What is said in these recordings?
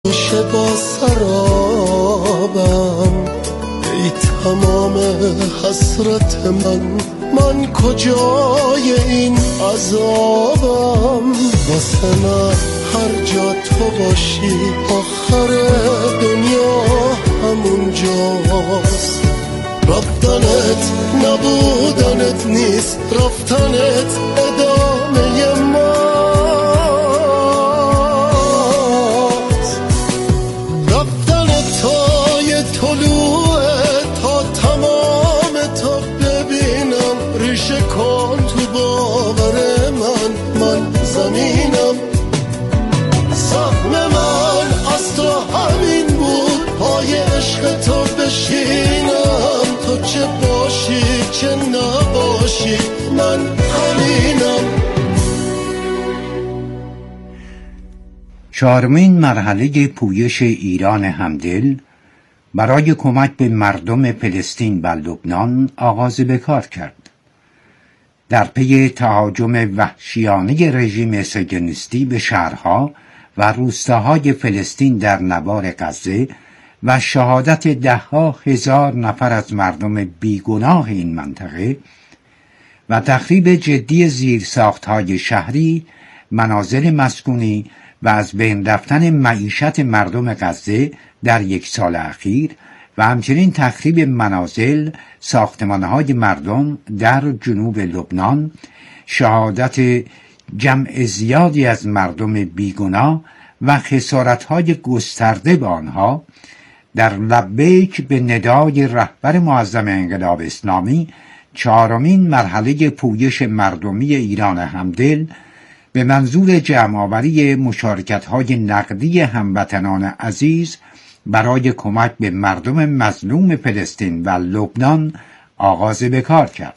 میشه با سرابم، ای تمام حسرت من کجای این عذابم. واسه من هر جا تو باشی آخر دنیا همون جاست. رفتنت نبودنت نیست، رفتنت ادامه ماست. رفتنت تای طلوع تا تمام تا ببینم، ریشه کن تو باور من زمینم. سهم من از تو همین بود، پای عشق تو بشینم، تو چه باشی چه نباشی من همینم. چهارمین مرحله پویش ایران همدل برای کمک به مردم فلسطین و لبنان آغاز به کار کرد. در پی تهاجم وحشیانه رژیم صهیونیستی به شهرها و روستاهای فلسطین در نوار غزه و شهادت ده‌ها هزار نفر از مردم بیگناه این منطقه و تخریب جدی زیرساختهای شهری، منازل مسکونی و از بین رفتن معیشت مردم غزه در یک سال اخیر و همچنین تخریب منازل، ساختمانهای مردم در جنوب لبنان، شهادت جمع زیادی از مردم بیگناه و خسارت‌های گسترده به آنها، در لبیک به ندای رهبر معظم انقلاب اسلامی چهارمین مرحله پویش مردمی ایران همدل به منظور جمع‌آوری مشارکت‌های نقدی هموطنان عزیز برای کمک به مردم مظلوم فلسطین و لبنان آغاز به کار کرد.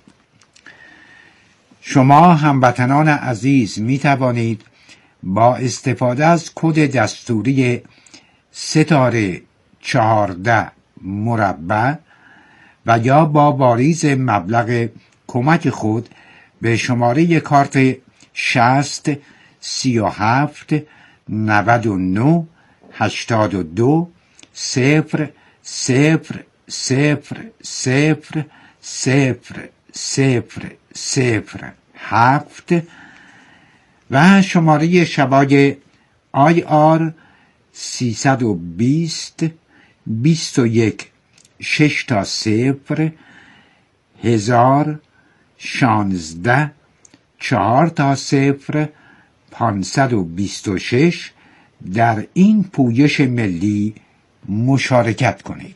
شما هموطنان عزیز می توانید با استفاده از کد دستوری ستاره 14 مربع و یا با واریز مبلغ کمک خود به شماره کارت 60 37 99 82 0 0 0 0 0 0 0 7 و شماره شبای IR 320 21 6 تا 0 1000 16 4 تا 0 526 در این پویش ملی مشارکت کنید.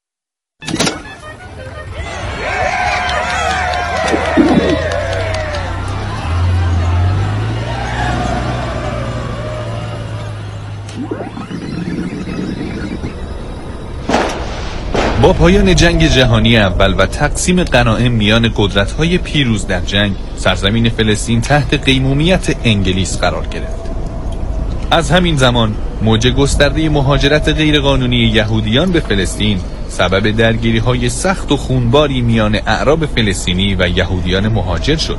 با پایان جنگ جهانی اول و تقسیم غنایم میان قدرت‌های پیروز در جنگ، سرزمین فلسطین تحت قیمومیت انگلیس قرار گرفت. از همین زمان موج گسترده مهاجرت غیرقانونی یهودیان به فلسطین سبب درگیری‌های سخت و خونباری میان اعراب فلسطینی و یهودیان مهاجر شد.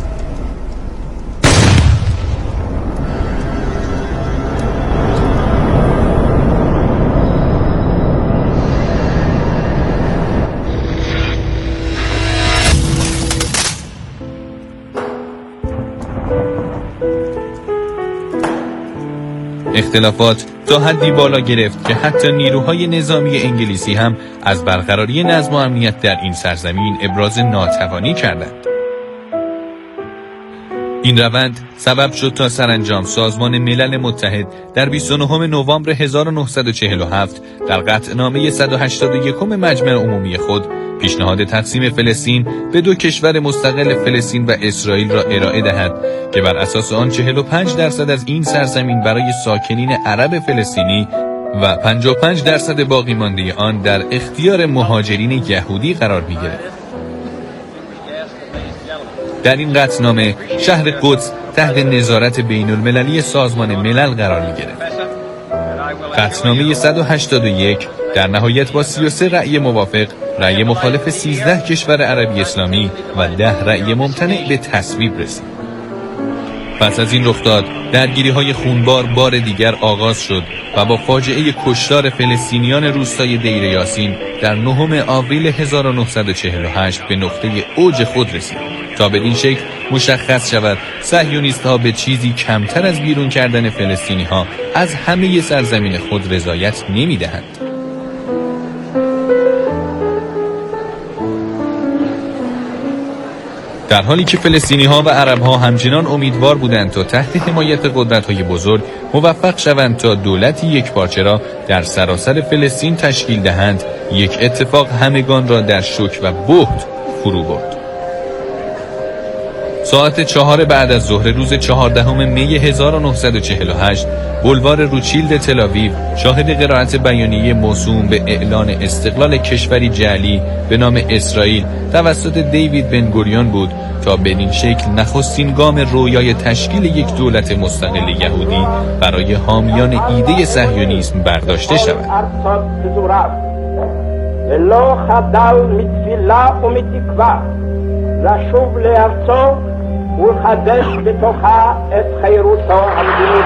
اختلافات تا حدی بالا گرفت که حتی نیروهای نظامی انگلیسی هم از برقراری نظم و امنیت در این سرزمین ابراز ناتوانی کردند. این روند سبب شد تا سرانجام سازمان ملل متحد در 29 نوامبر 1947 در قطعنامه 181 مجمع عمومی خود پیشنهاد تقسیم فلسطین به دو کشور مستقل فلسطین و اسرائیل را ارائه دهد که بر اساس آن 45% از این سرزمین برای ساکنین عرب فلسطینی و 55% باقی مانده آن در اختیار مهاجرین یهودی قرار می‌گرفت. در این قطعنامه شهر قدس تحت نظارت بین‌المللی سازمان ملل قرار می‌گرفت. قطعنامه 181 در نهایت با 33 رأی موافق، رأی مخالف 13 کشور عربی اسلامی و 10 رأی ممتنع به تصویب رسید. پس از این رخداد درگیری‌های خونبار بار دیگر آغاز شد و با فاجعه کشتار فلسطینیان روستای دیر یاسین در 9 آوریل 1948 به نقطه اوج خود رسید تا بدین شکل مشخص شود صهیونیست‌ها به چیزی کمتر از بیرون کردن فلسطینی‌ها از همه سرزمین خود رضایت نمی‌دهند. در حالی که فلسطینی‌ها و عرب‌ها همچنان امیدوار بودند تا تحت حمایت قدرت‌های بزرگ موفق شوند تا دولتی یکپارچه را در سراسر فلسطین تشکیل دهند، یک اتفاق همگان را در شوک و بهت فرو برد. ساعت 4 بعد از ظهر روز 14 می 1948 بولوار روچیلد تل‌آویو شاهد قرائت بیانیه موسوم به اعلان استقلال کشوری جعلی به نام اسرائیل توسط دیوید بن گوریون بود تا بدین شکل نخستین گام رویای تشکیل یک دولت مستقل یهودی برای حامیان ایده صهیونیسم برداشته شود. ולחדש בתוכה את חירותו המדינית.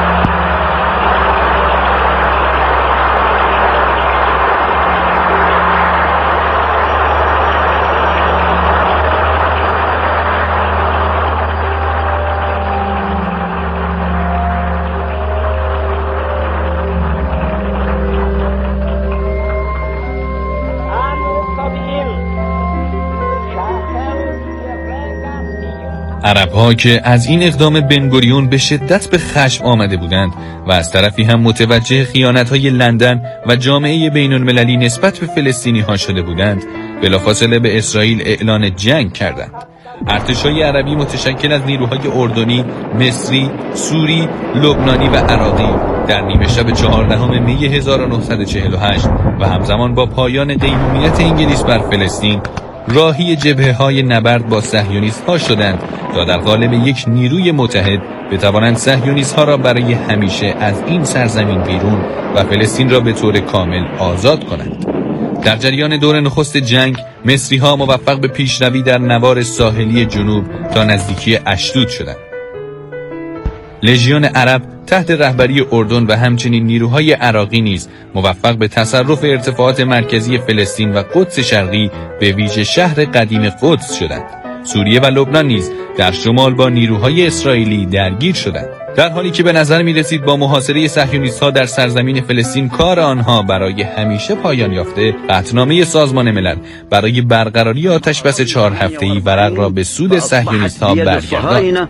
عرب‌ها که از این اقدام بن گوریون به شدت به خشم آمده بودند و از طرفی هم متوجه خیانت‌های لندن و جامعه بین‌المللی نسبت به فلسطینی‌ها شده بودند، بلافاصله به اسرائیل اعلان جنگ کردند. ارتش‌های عربی متشکل از نیروهای اردنی، مصری، سوری، لبنانی و عراقی در نیمه شب 14 می 1948 و همزمان با پایان دیمومیت انگلیس بر فلسطین راهی جبهه‌های نبرد با صهیونیست‌ها شدند تا در قالب یک نیروی متحد بتوانند صهیونیست‌ها را برای همیشه از این سرزمین بیرون و فلسطین را به طور کامل آزاد کنند. در جریان دور نخست جنگ مصری‌ها موفق به پیشروی در نوار ساحلی جنوب تا نزدیکی اشدود شدند. لژیون عرب تحت رهبری اردن و همچنین نیروهای عراقی نیز موفق به تصرف ارتفاعات مرکزی فلسطین و قدس شرقی به ویژه شهر قدیم قدس شدند. سوریه و لبنان نیز در شمال با نیروهای اسرائیلی درگیر شدند. در حالی که به نظر می رسید با محاصره صهیونیست‌ها در سرزمین فلسطین کار آنها برای همیشه پایان یافته، قطعنامه سازمان ملل برای برقراری آتشبس 4 هفته‌ای ورق را به سود صهیونیست‌ها برگرداند.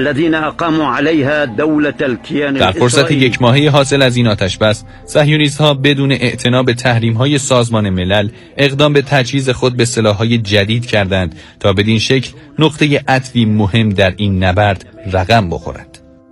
در فرصت یک ماهه حاصل از این آتشبس، صهیونیست‌ها بدون اعتنا به تحریم‌های سازمان ملل اقدام به تجهیز خود به سلاح‌های جدید کردند تا بدین شکل نقطه عطفی مهم در این نبرد رقم بخورد.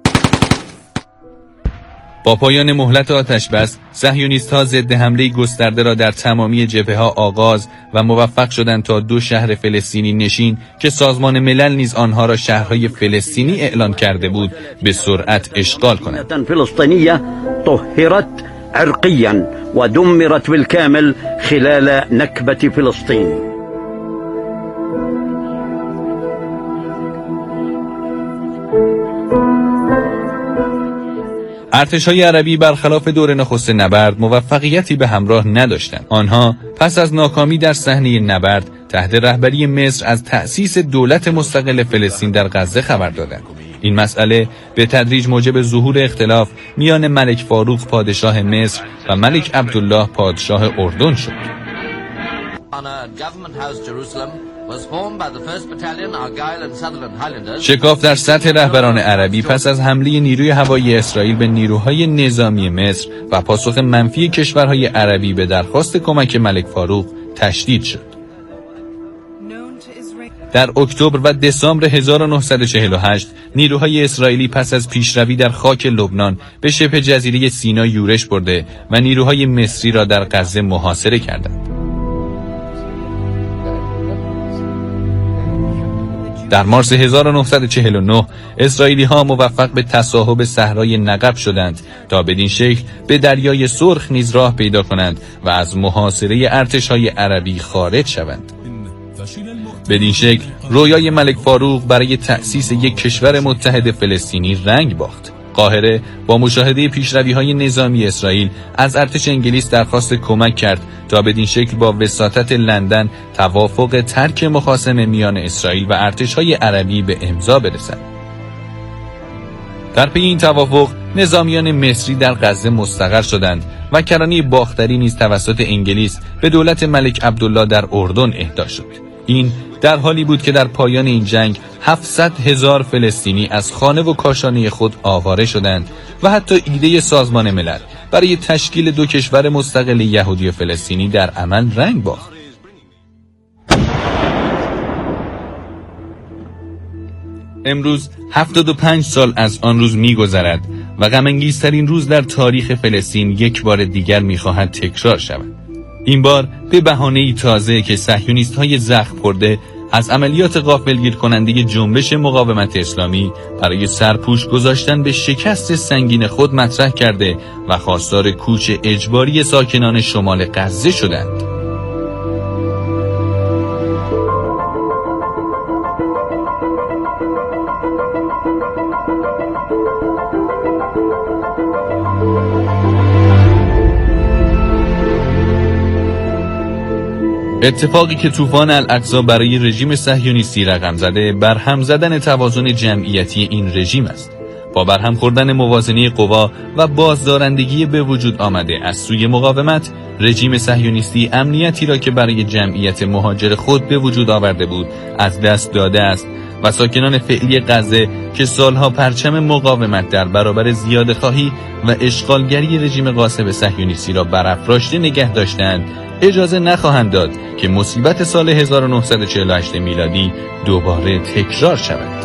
با پایان مهلت آتشبس، صهیونیست‌ها ضد حمله گسترده را در تمامی جبهه‌ها آغاز و موفق شدند تا 2 شهر فلسطینی نشین که سازمان ملل نیز آنها را شهرهای فلسطینی اعلان کرده بود به سرعت اشغال کنند. فلسطینیه طهرت عرقيا ودمرت بالكامل خلال نكبة فلسطين. ارتش‌های عربی برخلاف دور نخست نبرد موفقیتی به همراه نداشتند. آنها پس از ناکامی در صحنه نبرد تحت رهبری مصر از تأسیس دولت مستقل فلسطین در غزه خبر دادند. این مسئله به تدریج موجب ظهور اختلاف میان ملک فاروق پادشاه مصر و ملک عبدالله پادشاه اردن شد. شکاف در سطح رهبران عربی پس از حمله نیروی هوایی اسرائیل به نیروهای نظامی مصر و پاسخ منفی کشورهای عربی به درخواست کمک ملک فاروق تشدید شد. در اکتبر و دسامبر 1948 نیروهای اسرائیلی پس از پیشروی در خاک لبنان به شبه جزیره سینا یورش برده و نیروهای مصری را در غزه محاصره کردند. در مارس 1949 اسرائیلی ها موفق به تصاحب صحرای نقب شدند تا بدین شکل به دریای سرخ نیز راه پیدا کنند و از محاصره ارتش‌های عربی خارج شوند. بدین شکل رویای ملک فاروق برای تأسیس یک کشور متحد فلسطینی رنگ باخت. قاهره با مشاهده پیشروی‌های نظامی اسرائیل از ارتش انگلیس درخواست کمک کرد تا بدین شکل با وساطت لندن توافق ترک مخاصمه میان اسرائیل و ارتش‌های عربی به امضا برسد. در پی این توافق نظامیان مصری در غزه مستقر شدند و کرانه باختری نیز توسط انگلیس به دولت ملک عبدالله در اردن اهدا شد. این در حالی بود که در پایان این جنگ 700,000 فلسطینی از خانه و کاشانه خود آواره شدند و حتی ایده سازمان ملل برای تشکیل دو کشور مستقل یهودی و فلسطینی در عمل رنگ باخت. امروز 75 سال از آن روز می‌گذرد و غم‌انگیزترین روز در تاریخ فلسطین یک بار دیگر می‌خواهد تکرار شود. این بار به بهانه‌ای تازه که صهیونیست‌های زخم خورده از عملیات غافلگیر کننده جنبش مقاومت اسلامی برای سرپوش گذاشتن به شکست سنگین خود مطرح کرده و خواستار کوچ اجباری ساکنان شمال غزه شدند. اتفاقی که طوفان الاقصی برای رژیم صهیونیستی رقم زده برهم زدن توازن جمعیتی این رژیم است. با برهم خوردن موازنه قوا و بازدارندگی به وجود آمده از سوی مقاومت، رژیم صهیونیستی امنیتی را که برای جمعیت مهاجر خود به وجود آورده بود از دست داده است و ساکنان فعلی غزه که سالها پرچم مقاومت در برابر زیاده‌خواهی و اشغالگری رژیم غاصب صهیونیستی را برافراشته نگه داشتند، اجازه نخواهند داد که مصیبت سال 1948 میلادی دوباره تکرار شود.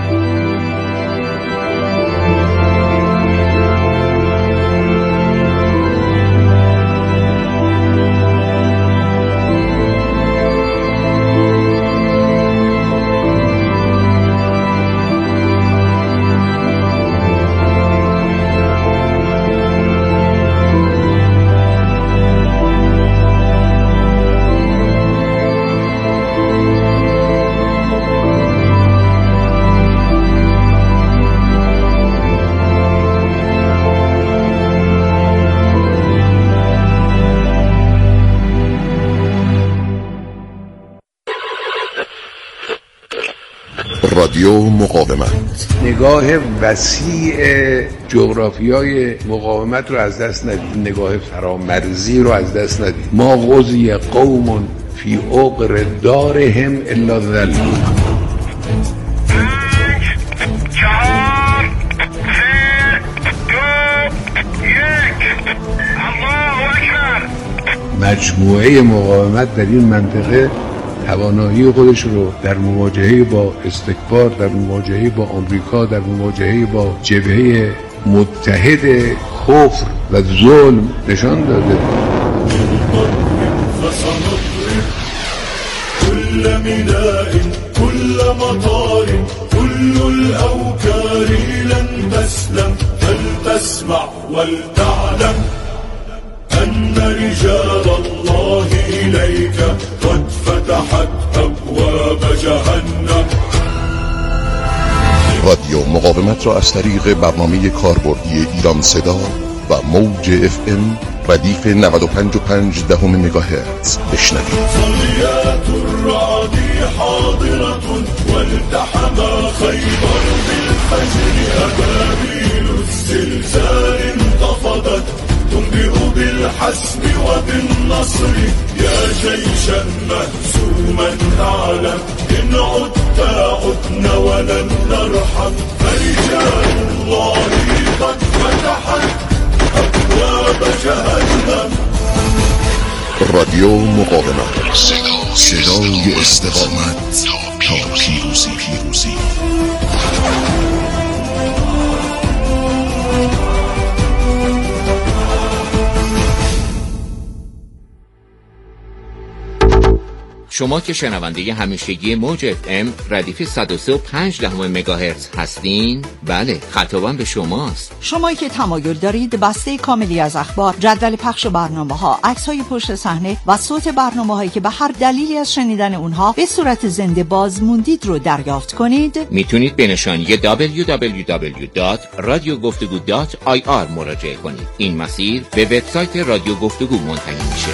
رادیو مقاومت، نگاه وسیع جغرافیای مقاومت رو از دست ندید، نگاه فرامرزی رو از دست ندید. ما غزی قوم فی عقر دارهم الا ذل. مجموعه مقاومت در این منطقه توانایی خودش رو در مواجهه با استکبار، در مواجهه با آمریکا، در مواجهه با جبهه متحد کفر و ظلم نشان داده. كل ميناء كل مطار كل الأوكار لن تسلم فلتسمع ولتعلم أن رجال الله إليك قد فتحت أبواب جهنم. رادیو مقاومت را از طریق برنامه کاربردی ایران صدا و موج FM ردیف 95.5 مگاهرتز بشنوید. صليات الرعد حاضرة والتحم خيبر بالفجر أبابيل الزلزال انتفضت تنبئ بالحسم وبالنصر يا جيشا مهزوما أعلم إن عدت عدنا ولن نرحم فرجال الله قد فتحت أبواب جهنم. رادیو مقاومت، صدای استقامت تا پیروزی. شما که شنونده همیشگی موج FM ردیف 103.5 مگاهرتز هستین، بله خطابم به شماست. شمایی که تمایل دارید بسته کاملی از اخبار، جدول پخش برنامه‌ها، عکس‌های پشت صحنه و صوت برنامه‌هایی که به هر دلیلی از شنیدن اونها به صورت زنده باز موندید رو دریافت کنید، میتونید به نشانی www.radiogoftegu.ir مراجعه کنید. این مسیر به وبسایت رادیو گفتگو منتهی میشه.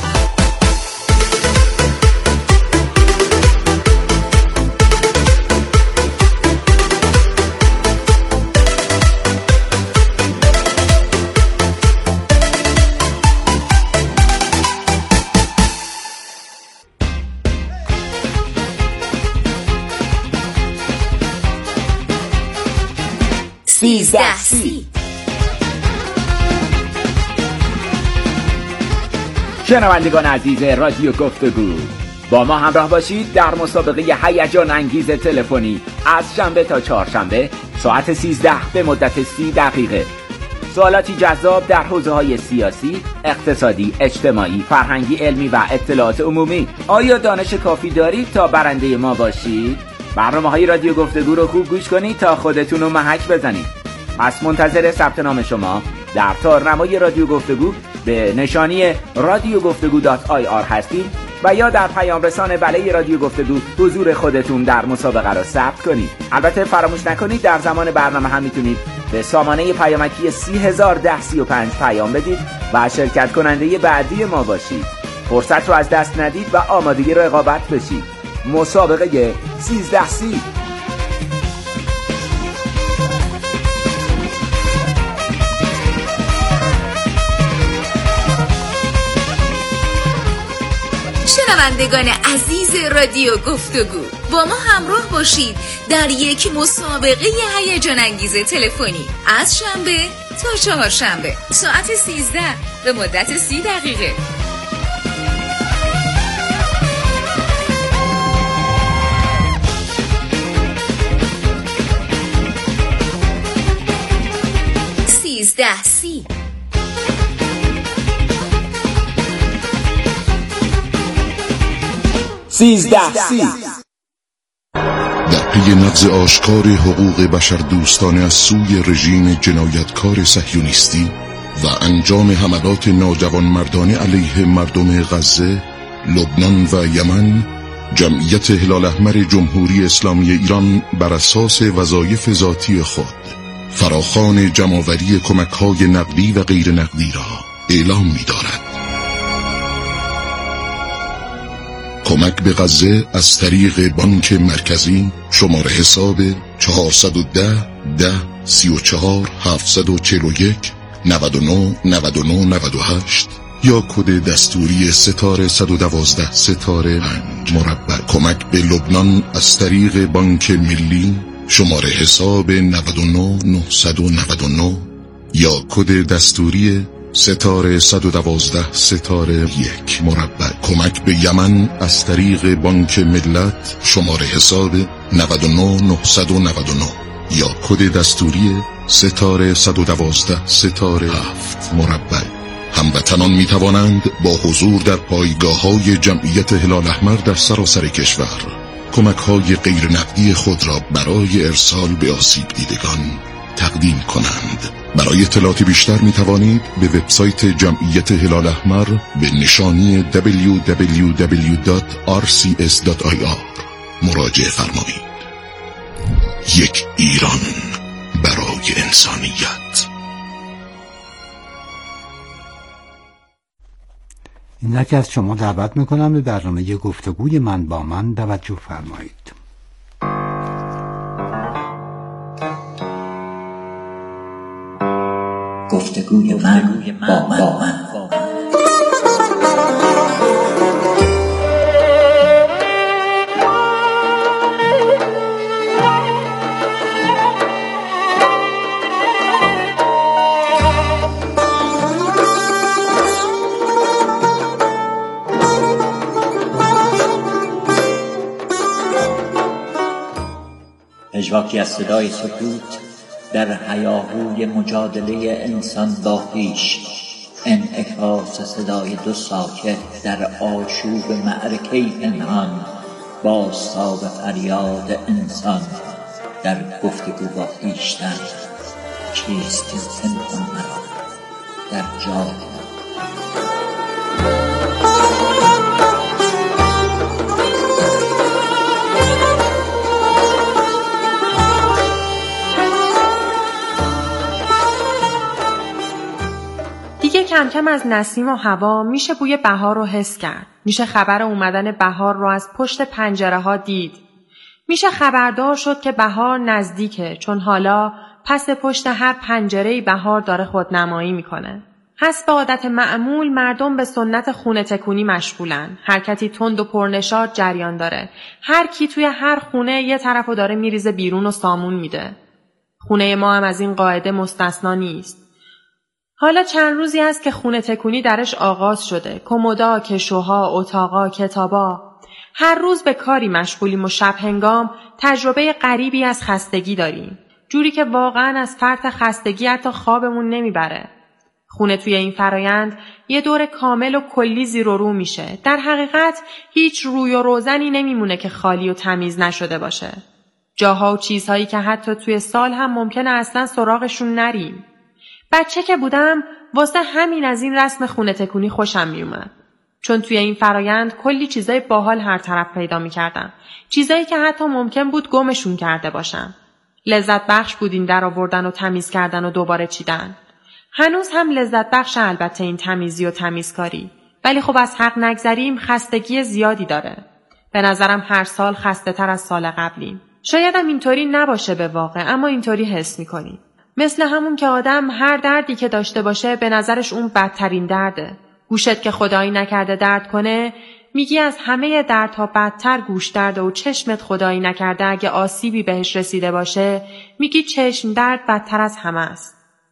شنوندگان عزیز رادیو گفتگو، با ما همراه باشید در مسابقه هیجان انگیز تلفنی از شنبه تا چهارشنبه ساعت 13 به مدت 30 دقیقه. سوالاتی جذاب در حوزه‌های سیاسی، اقتصادی، اجتماعی، فرهنگی، علمی و اطلاعات عمومی. آیا دانش کافی دارید تا برنده ما باشید؟ برنامه‌های رادیو گفتگو رو خوب گوش کنید تا خودتون رو محک بزنید. پس منتظر ثبت نام شما در تارنمای رادیو گفتگو به نشانی radiogoftegu.ir هستید و یا در پیام رسان بله رادیو گفتگو حضور خودتون در مسابقه را ثبت کنید. البته فراموش نکنید در زمان برنامه هم میتونید به سامانه پیامکی 3001035 پیام بدید و شرکت کننده بعدی ما باشید. فرصت رو از دست ندید و آمادگی رقابت بشید. مسابقه 1330. شنوندگان عزیز رادیو گفتگو، با ما همراه باشید در یک مسابقه هیجان انگیز تلفنی از شنبه تا چهارشنبه ساعت 13 به مدت 30 دقیقه. در پی نقض آشکار حقوق بشر دوستانه از سوی رژیم جنایتکار صهیونیستی و انجام حملات ناجوانمردانه علیه مردم غزه، لبنان و یمن، جمعیت هلال احمر جمهوری اسلامی ایران بر اساس وظایف ذاتی خود فراخوان جمع‌آوری کمک‌های نقدی و غیر نقدی را اعلام می‌دارد. کمک به غزه از طریق بانک مرکزی شماره حساب 410 10 34 741 99 99 98 یا کد دستوری ستاره 112 ستاره 5 مربع. کمک به لبنان از طریق بانک ملی شماره حساب 99 999 یا کد دستوری ستاره 112 ستاره 1 مربع. کمک به یمن از طریق بانک ملت شماره حساب 99 999 یا کد دستوری ستاره 112 ستاره 7 مربع. هموطنان می توانند با حضور در پایگاه‌های جمعیت هلال احمر در سراسر کشور کمک‌های غیر نقدی خود را برای ارسال به آسیب دیدگان تقدیم کنند. برای اطلاعات بیشتر می توانید به وبسایت جمعیت هلال احمر به نشانی www.rcs.ir مراجعه فرمایید. یک ایران برای انسانیت. اینک از شما دعوت میکنم به برنامه گفتگوی من با من توجه فرمایید. گفتگوی من با من. پژواکی از صدای سکوت در هیاهوی مجادله انسان با خویش، انعکاس صدای دو ساکت در آشوب معرکه پنهان، بازتاب فریاد انسان در گفتگو با خویشتن. چیست که پنهان مرا در جای دیگه کم کم از نسیم و هوا میشه بوی بهار رو حس کرد. میشه خبر اومدن بهار رو از پشت پنجره ها دید. میشه خبردار شد که بهار نزدیکه، چون حالا پس پشت هر پنجره‌ای بهار داره خودنمایی میکنه. حسب عادت معمول مردم به سنت خونه تکونی مشغولن. حرکتی تند و پرنشاط جریان داره. هر کی توی هر خونه یه طرفو داره میریزه بیرون و سامون میده. خونه ما هم از این قاعده مستثنا نیست. حالا چند روزی هست که خونه تکونی درش آغاز شده. کمودا، کشوها، اتاقا، کتابا. هر روز به کاری مشغولیم و شب هنگام تجربه غریبی از خستگی داریم. جوری که واقعا از فرط خستگی حتی خوابمون نمیبره. خونه توی این فرایند یه دور کامل و کلی زیر و رو میشه. در حقیقت هیچ روی و روزنی نمیمونه که خالی و تمیز نشده باشه. جاها و چیزهایی که حتی توی سال هم ممکنه اصلا سراغشون نریم. بچه که بودم واسه همین از این رسم خونه تکونی خوشم میومد. چون توی این فرایند کلی چیزای باحال هر طرف پیدا میکردم. چیزایی که حتی ممکن بود گمشون کرده باشم. لذت بخش بود این در آوردن و تمیز کردن و دوباره چیدن. هنوز هم لذت بخش البته این تمیزی و تمیزکاری. ولی خب از حق نگذریم خستگی زیادی داره. به نظرم هر سال خسته تر از سال قبلیم. شاید هم اینطوری نباشه به واقع، اما اینطوری حس میکنیم. مثل همون که آدم هر دردی که داشته باشه به نظرش اون بدترین درده. گوشت که خدایی نکرده درد کنه، میگی از همه دردها بدتر گوش درده و چشمت خدایی نکرده اگه آسیبی بهش رسیده باشه، میگی چشم درد بدتر از همه است.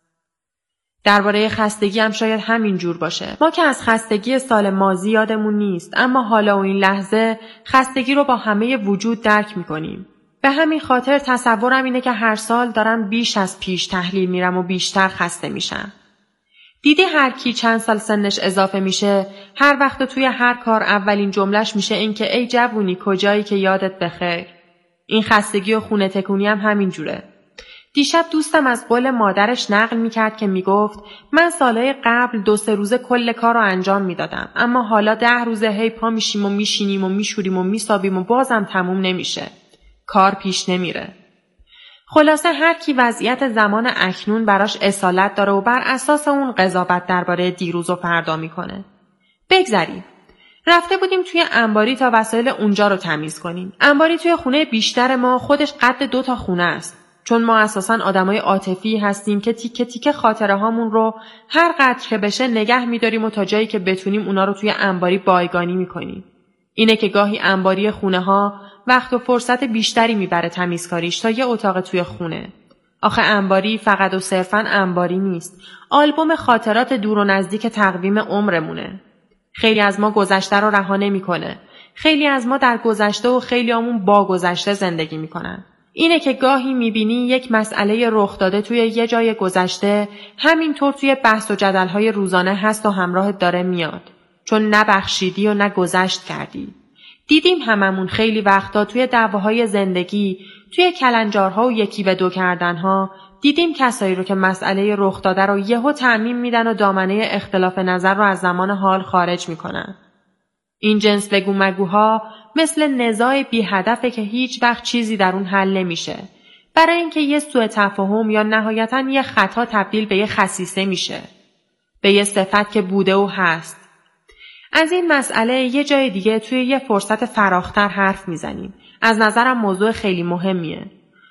درباره خستگی هم شاید همین جور باشه. ما که از خستگی سال ماضی یادمون نیست، اما حالا و این لحظه خستگی رو با همه وجود درک میکنیم. به همین خاطر تصورم اینه که هر سال دارم بیش از پیش تحلیل میرم و بیشتر خسته میشم. دیدی هر کی چند سال سنش اضافه میشه، هر وقت توی هر کار اولین جملهش میشه این که ای جوونی کجایی که یادت بخیر. این خستگی و خونه تکونی هم همین جوره. دیشب دوستم از قول مادرش نقل میکرد که میگفت من سالهای قبل 2-3 روزه کل کار رو انجام میدادم، اما حالا 10 روزه هی پا میشیم و میشینیم و میشوریم و میسابیم و بازم تموم نمیشه. کار پیش نمیره. خلاصه هر کی وضعیت زمان اکنون براش اصالت داره و بر اساس اون قضاوت درباره دیروز و فردا میکنه. بگذریم. رفته بودیم توی انباری تا وسایل اونجا رو تمیز کنیم. انباری توی خونه بیشتر ما خودش قد 2 تا خونه است. چون ما اساساً آدمای عاطفی هستیم که تیکه تیکه خاطره هامون رو هر قدر که بشه نگه می‌داریم و تا جایی که بتونیم اونا رو توی انباری بایگانی می‌کنیم. اینه که گاهی انباری خونه ها وقت و فرصت بیشتری میبره تمیزکاریش تا یه اتاق توی خونه. آخه انباری فقط و صرفاً انباری نیست. آلبوم خاطرات دور و نزدیک تقویم عمرمونه. خیلی از ما گذشته رو رها نمی‌کنه. خیلی از ما در گذشته و خیلیامون با گذشته زندگی می‌کنن. اینه که گاهی می‌بینی یک مسئله رخ داده توی یه جای گذشته همینطور توی بحث و جدل‌های روزانه هست و همراهت داره میاد. چون نبخشیدی و نه گذشت کردی. دیدیم هممون خیلی وقتا توی دعواهای زندگی، توی کلنجارها و یکی به دو کردنها، دیدیم کسایی رو که مسئله رخ داده رو یهو تعمیم میدن و دامنه اختلاف نظر رو از زمان حال خارج میکنن. این جنس بگو مگوها مثل نزاع بی هدفه که هیچ وقت چیزی در اون حل نمیشه. برای اینکه یه سوء تفاهم یا نهایتاً یه خطا تبدیل به یه خصیصه میشه. به یه صفت که بوده و هست. از این مسئله یه جای دیگه توی یه فرصت فراختر حرف میزنیم. از نظرم موضوع خیلی مهمیه.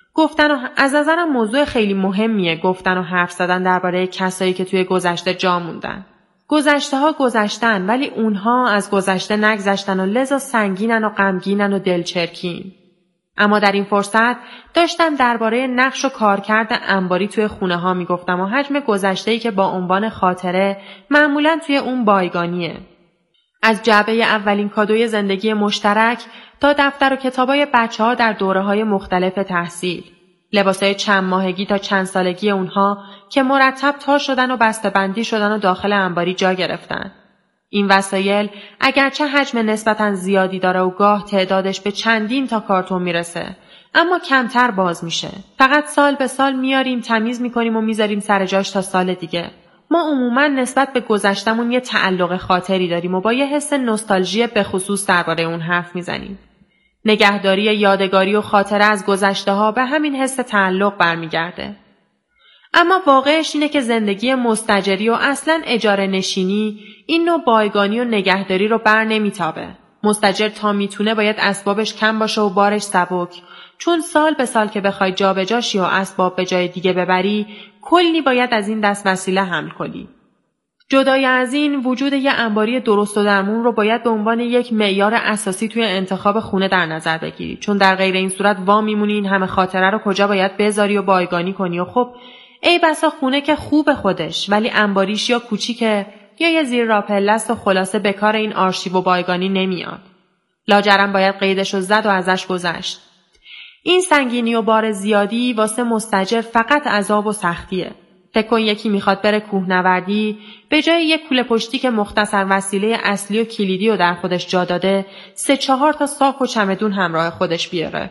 گفتن و حرف زدن درباره کسایی که توی گذشته جا موندن. گذشته ها گذشتن ولی اونها از گذشته نگذشتن و لذا سنگینن و غمگینن و دلچرکین. اما در این فرصت داشتم درباره نقش و کارکرد انباری توی خونه ها میگفتم و حجم گذشته‌ای که با عنوان خاطره معمولاً توی اون بایگانیه. از جعبه اولین کادوی زندگی مشترک تا دفتر و کتابای بچه‌ها در دوره‌های مختلف تحصیل. لباسای چند ماهگی تا چند سالگی اونها که مرتب تا شدن و بسته‌بندی شدن و داخل انباری جا گرفتن. این وسایل اگرچه حجم نسبتاً زیادی داره و گاه تعدادش به چندین تا کارتون میرسه، اما کمتر باز میشه. فقط سال به سال میاریم، تمیز میکنیم و میذاریم سر جاش تا سال دیگه. ما عموماً نسبت به گذشتمون یه تعلق خاطری داریم و با یه حس نوستالژی به خصوص درباره اون حرف میزنیم. نگهداری یادگاری و خاطره از گذشته‌ها به همین حس تعلق برمیگرده. اما واقعش اینه که زندگی مستاجری و اصلاً اجاره نشینی این نوع بایگانی و نگهداری رو بر نمیتابه. مستاجر تا میتونه باید اسبابش کم باشه و بارش سبک، چون سال به سال که بخوای جابجا شی و اسباب به جای دیگه ببری، کلی باید از این دست وسیله حمل کنی. جدای از این، وجود یه انباری درست و درمون رو باید به عنوان یک معیار اساسی توی انتخاب خونه در نظر بگیری، چون در غیر این صورت وا میمونی این همه خاطره رو کجا باید بذاری و بایگانی کنی. و خب ای بسا خونه که خوب خودش، ولی انباریش یا کوچیکه یا یه زیر راپله است و خلاصه به کار این آرشیو و بایگانی نمیاد. لاجرم باید قیدشو زد و ازش گذشت. این سنگینی و بار زیادی واسه مستاجر فقط عذاب و سختیه. فکر کن یکی میخواد بره کوهنوردی، به جای یک کوله پشتی که مختصر وسیله اصلی و کلیدی رو در خودش جا داده، 3-4 تا ساک و چمدون همراه خودش بیاره.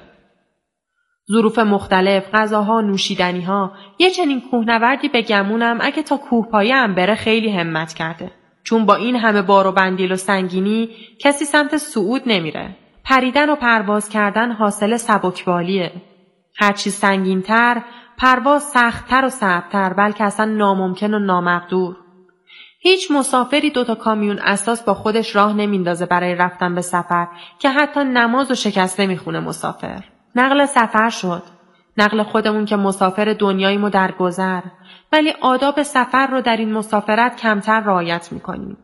ظروف مختلف، غذاها، نوشیدنیها، یه چنین کوهنوردی به گمونم اگه تا کوهپایه هم بره خیلی همت کرده. چون با این همه بار و بندیل و سنگینی کسی سمت صعود نمیره. پریدن و پرواز کردن حاصل سبکبالیه. هرچی سنگین‌تر، پرواز سخت‌تر و صعب‌تر، بلکه اصلا ناممکن و نامقدور. هیچ مسافری 2 تا کامیون اساس با خودش راه نمیندازه برای رفتن به سفر که حتی نماز و شکسته میخونه مسافر. نقل سفر شد. نقل خودمون که مسافر دنیاییمو در گذر، ولی آداب سفر رو در این مسافرت کمتر رعایت میکنیم.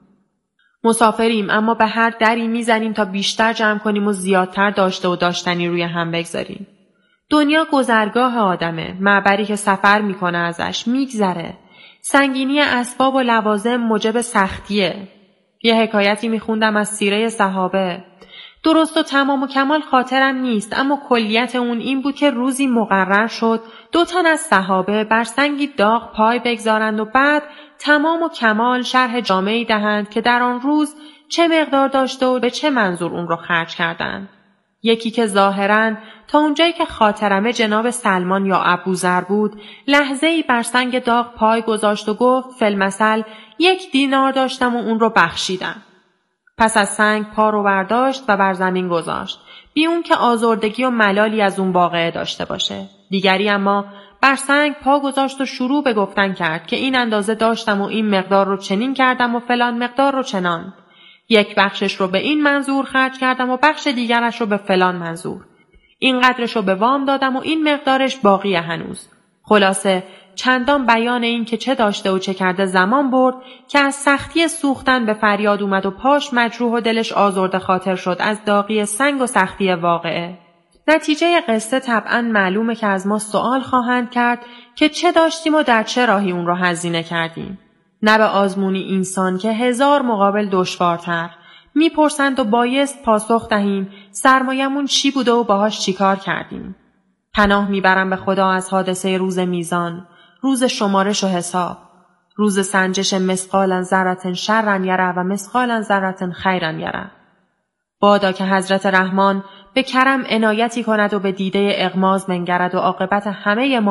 مسافریم اما به هر دری میزنیم تا بیشتر جمع کنیم و زیادتر داشته و داشتنی روی هم بگذاریم. دنیا گذرگاه آدمه، معبری که سفر میکنه ازش، میگذره. سنگینی اسباب و لوازم موجب سختیه. یه حکایتی میخوندم از سیره صحابه. درست و تمام و کمال خاطرم نیست، اما کلیت اون این بود که روزی مقرر شد 2 تن از صحابه بر سنگی داغ پای بگذارند و بعد تمام و کمال شرح جامعی دهند که در آن روز چه مقدار داشته و به چه منظور اون رو خرج کردند. یکی که ظاهراً تا اونجایی که خاطرمه جناب سلمان یا ابوذر بود، لحظه‌ای بر سنگ داغ پای گذاشت و گفت فی‌المثل 1 دینار داشتم و اون رو بخشیدم. پس از سنگ پا رو برداشت و بر زمین گذاشت، بی اون که آزردگی و ملالی از اون واقعه داشته باشه. دیگری اما بر سنگ پا گذاشت و شروع به گفتن کرد که این اندازه داشتم و این مقدار رو چنین کردم و فلان مقدار رو چنان. 1 بخشش رو به این منظور خرج کردم و بخش دیگرش رو به فلان منظور. این قدرش رو به وام دادم و این مقدارش باقیه هنوز. خلاصه چندان بیان این که چه داشته و چه کرده زمان برد که از سختی سوختن به فریاد اومد و پاش مجروح و دلش آزرده خاطر شد از داغی سنگ و سختی واقعه. نتیجه قصه طبعاً معلومه که از ما سوال خواهند کرد که چه داشتیم و در چه راهی اون رو هزینه کردیم. نه به آزمونی انسان که 1000 مقابل دشوارتر. میپرسند و بایست پاسخ دهیم سرمایمون چی بوده و باهاش چی کار کردیم. پناه میبرم به خدا از حادثه روز میزان، روز شمارش و حساب، روز سنجش مثقالا ذرة شرا یره و مثقالا ذرة خیرا یره. بادا که حضرت رحمان به کرم عنایتی کند و به دیده اغماض منگرد و عاقبت همه